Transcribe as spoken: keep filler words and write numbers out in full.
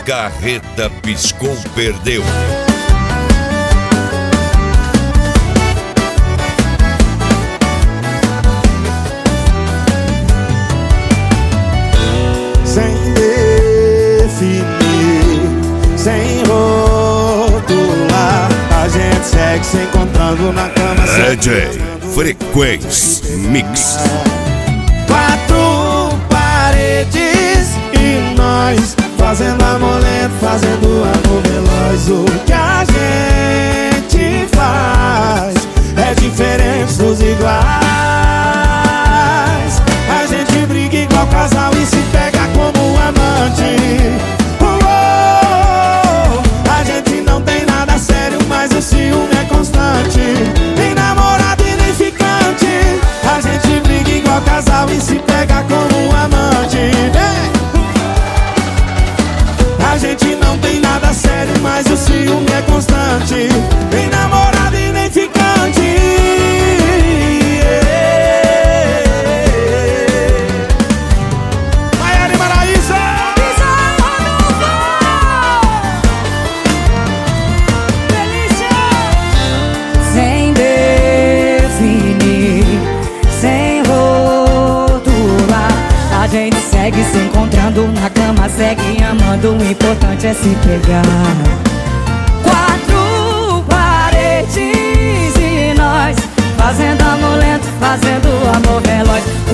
Carreta piscou, perdeu. Sem definir, sem rotular, a gente segue se encontrando na cama. D J Frequência Mix. Quatro paredes e nós fazendo amor lento, fazendo amor veloz. O que a gente faz é diferente dos iguais. A gente briga igual casal e se pega como amante. Oh, oh, oh. A gente não tem nada sério, mas o ciúme é constante. Nem namorado e nem ficante. A gente briga igual casal e se pega como amante. Hey! A gente não tem nada sério, mas o ciúme é constante. Nem namorado e nem ficante. Maiara e Maraísa! Sem definir, sem rotular, a gente segue se encontrando na cama, segue amando, o importante é se pegar. Quatro paredes e nós fazendo amor lento, fazendo amor veloz.